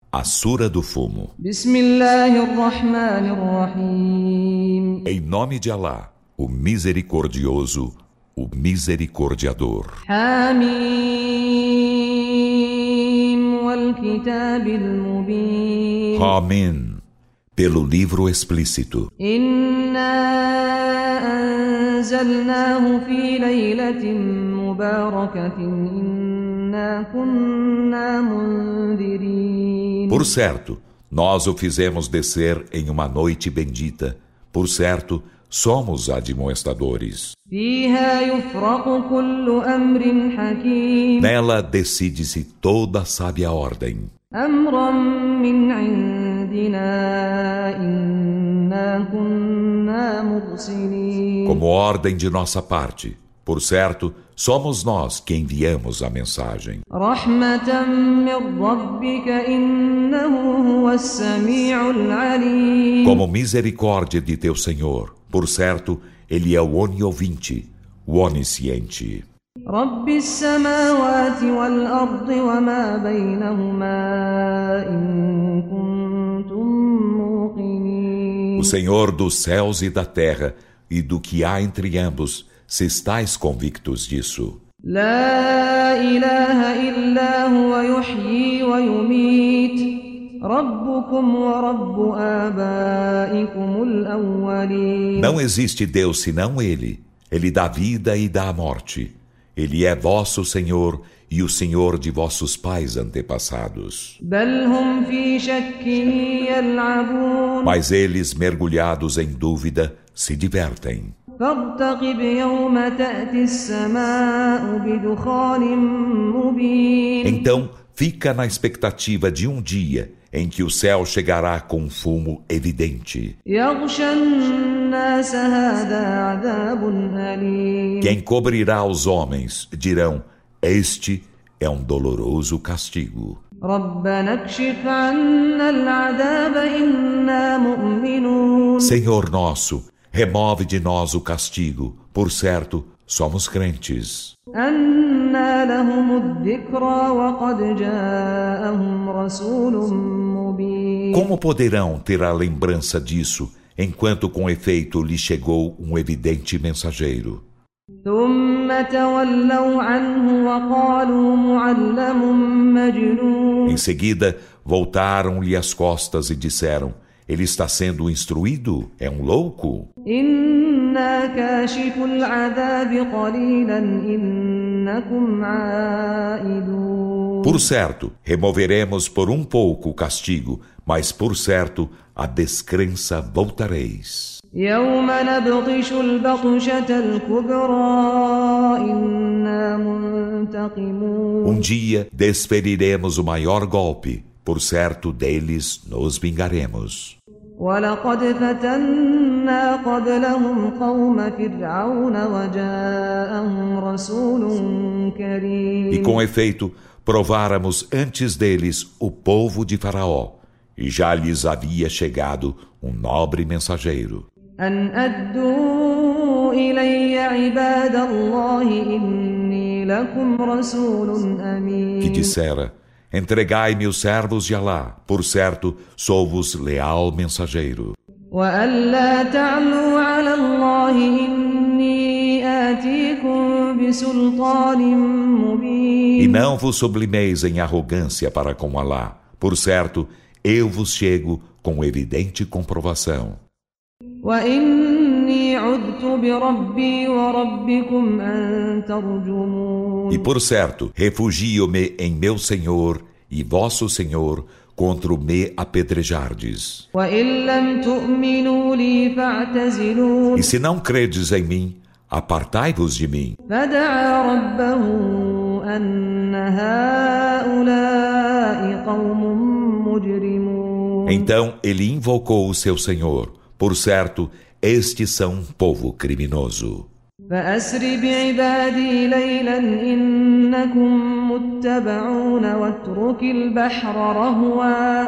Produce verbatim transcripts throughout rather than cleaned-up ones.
A Sura do Fumo. Em nome de Alá, o Misericordioso, o Misericordiador. Hamim, pelo livro explícito. Por certo, nós o fizemos descer em uma noite bendita. Por certo, somos admoestadores. Nela decide-se toda sábia ordem. Como ordem de nossa parte. Por certo, somos nós que enviamos a mensagem. Como misericórdia de teu Senhor. Por certo, Ele é o oniovinte, o onisciente. O Senhor dos céus e da terra e do que há entre ambos, se estáis convictos disso. Não existe Deus senão Ele. Ele dá vida e dá a morte. Ele é vosso Senhor e o Senhor de vossos pais antepassados. Mas eles, mergulhados em dúvida, se divertem. Então, fica na expectativa de um dia em que o céu chegará com um fumo evidente. Quem cobrirá os homens dirão: este é um doloroso castigo. Senhor nosso, remove de nós o castigo, por certo, somos crentes. Como poderão ter a lembrança disso, enquanto com efeito lhe chegou um evidente mensageiro? Em seguida, voltaram-lhe as costas e disseram: ele está sendo instruído? É um louco? Por certo, removeremos por um pouco o castigo, mas por certo, a descrença voltareis. Um dia desferiremos o maior golpe, por certo deles nos vingaremos. ولقد فتنا قبلهم قوم فرعون وجاءهم رسول كريم. E com efeito, prováramos antes deles o povo de Faraó, e já lhes havia chegado um nobre mensageiro. أن أدوا إلي عباد الله إني لكم رسول أمين. Que dissera: entregai-me os servos de Alá, por certo, sou-vos leal mensageiro. E não vos sublimeis em arrogância para com Alá, por certo, eu vos chego com evidente comprovação. E por certo, refugio-me em meu Senhor e vosso Senhor contra o me apedrejardes. E se não credes em mim, apartai-vos de mim. Então ele invocou o seu Senhor. Por certo, estes são um povo criminoso. فأسر بعبادي ليلا إنكم متبعون واترك البحر رهوا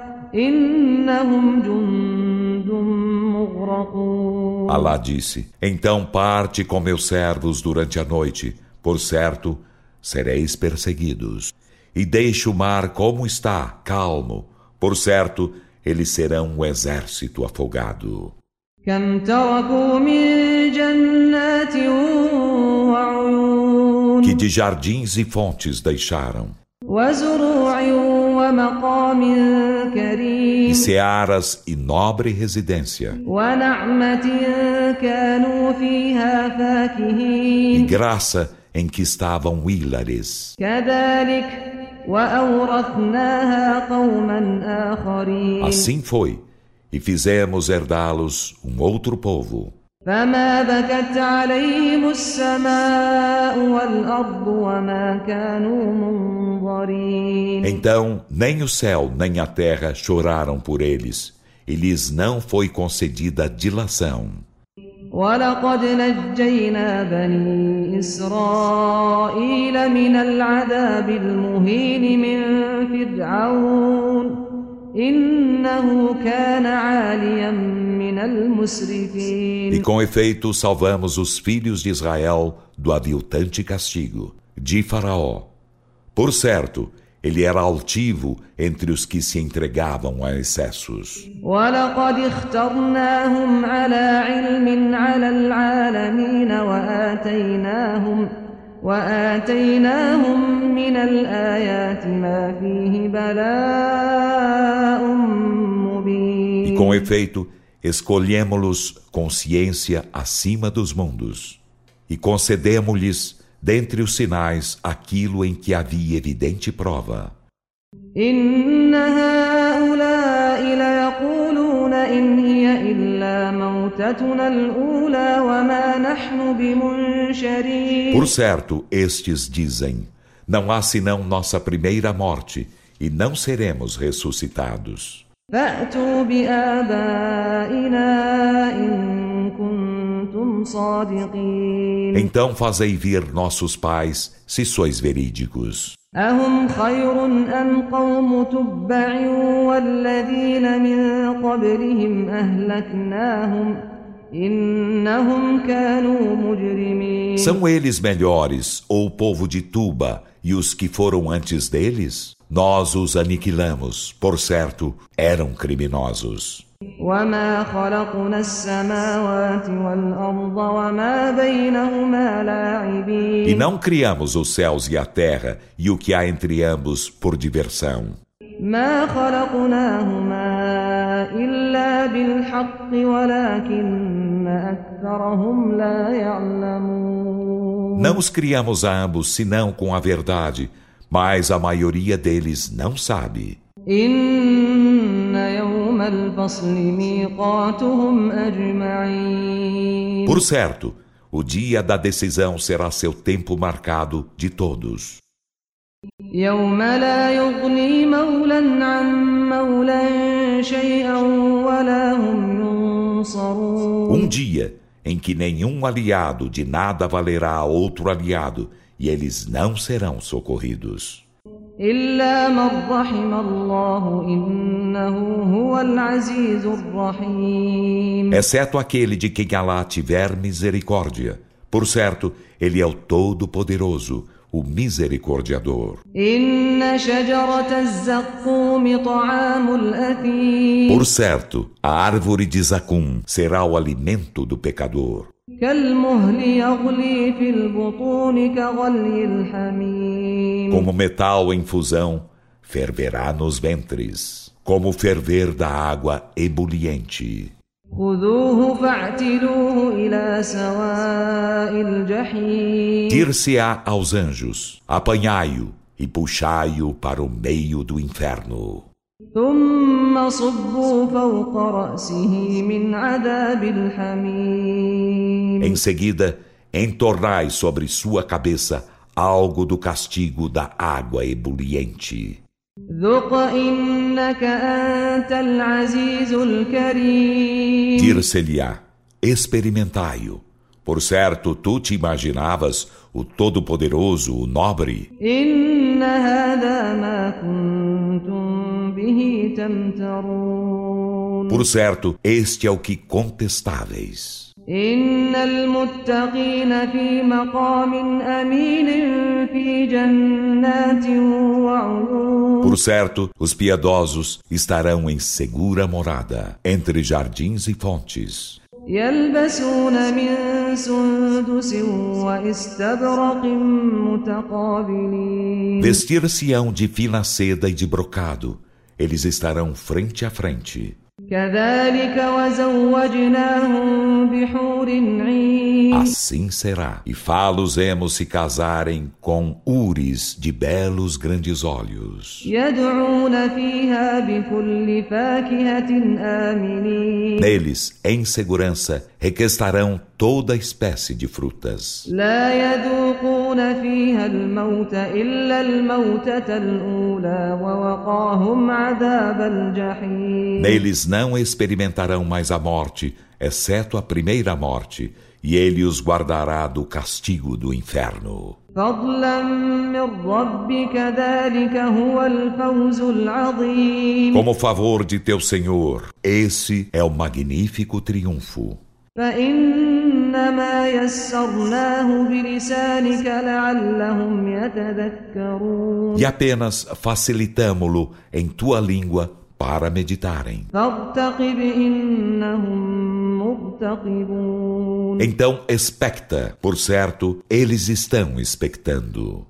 إنهم جند مغرقون. Alá disse: então parte com meus servos durante a noite, por certo, sereis perseguidos. E deixe o mar como está, calmo, Por certo, eles serão um exército afogado. كم تركوا من جنات وعيون Que de jardins e fontes deixaram, وزروع ومقام e كريم searas e nobre residência, ونعمة كانوا فيها e فاكهين graça em que estavam hilares. كذلك وأورثناها قوما آخرين Assim foi, e fizemos herdá-los um outro povo. فما بكت عليهم السماء والأرض وما كانوا منظرين Então, nem o céu nem a terra choraram por eles, e lhes não foi concedida dilação. ولقد نجينا بني إسرائيل من العذاب المهين من فرعون إنه كان عاليا من المسرفين E com efeito salvamos os filhos de Israel do aviltante castigo, de Faraó. Por certo, ele era altivo entre os que se entregavam a excessos. ولقد اخترناهم على علم على العالمين وآتيناهم وآتيناهم من الآيات ما فيه بلاء مبين E com efeito, escolhemos-los com ciência acima dos mundos, e concedemos-lhes, dentre os sinais, aquilo em que havia evidente prova. إن هؤلاء ليقولون إن هي إلا موتتنا الأولى وما نحن بمنشرين Por certo, estes dizem, não há senão nossa primeira morte, e não seremos ressuscitados. فأتوا بآبائنا إن كنتم صادقين Então fazei vir nossos pais, se sois verídicos. أهم خير أم قوم تبع والذين من قبلهم أهلكناهم إنهم كانوا مجرمين São eles melhores, ou o povo de Tuba, e os que foram antes deles? Nós os aniquilamos, por certo, eram criminosos. وما خلقنا السماوات والأرض وما بينهما لاعبين E não criamos os céus e a terra, e o que há entre ambos por diversão. ما خلقناهما إلا بالحق ولكن أكثرهم لا يعلمون Não os criamos a ambos senão com a verdade, mas a maioria deles não sabe. إن يوم الفصل ميقاتهم أجمعين Por certo, o dia da decisão será seu tempo marcado de todos. يوم لا يغني مولى عن مولى شيئا ولا هم ينصرون Um dia em que nenhum aliado de nada valerá a outro aliado, e eles não serão socorridos. إلا من رحم الله إنه هو العزيز الرحيم Exceto aquele de quem Alá tiver misericórdia. Por certo, ele é o Todo-Poderoso, o Misericordiador. إن شجرة الزقوم طعام الأثيم Por certo, a árvore de Zacum será o alimento do pecador. كالمهل يغلي في البطون كغلي الحميم Como metal em fusão, ferverá nos ventres, como o ferver da água ebuliente. خذوه فاعتلوه إلى سواء الجحيم Dir-se-á aos anjos, apanhai-o e puxai-o para o meio do inferno. ثم صبوا فوق رأسه من عذاب الحميم Em seguida, entornai sobre sua cabeça algo do castigo da água ebuliente. ذق إنك أنت العزيز الكريم Dir-se-lhe-á, experimentai-o. Por certo, tu te imaginavas o Todo-Poderoso, o Nobre. إن هذا ما كنتم به تمترون Por certo, este é o que contestáveis. إن المتقين في مقام أمين في جنات وعيون. Por certo, os piedosos estarão em segura morada, entre jardins e fontes. يلبسون من سندس واستبرق متقابلين. Vestir-se-ão de fina seda e de brocado. Eles estarão frente a frente. كذلك وزوجناهم بحور عين. Assim será. E fá-los-emos se casarem com úris de belos grandes olhos. يدعون فيها بكل فاكهة آمنين. Neles, em segurança, requestarão toda espécie de frutas. لا يذوقون فيها الموت إلا الموتة الأولى ووقاهم عذاب الجحيم. Neles não experimentarão mais a morte, exceto a primeira morte, e ele os guardará do castigo do inferno. فضلا من ربك ذلك هو الفوز العظيم. Como favor de teu Senhor, esse é o magnífico triunfo. فإنما يسرناه بلسانك لعلهم يتذكرون. E apenas facilitamo-lo em tua língua para meditarem. فارتقب إنهم مرتقبون. Então expecta, por certo, eles estão expectando.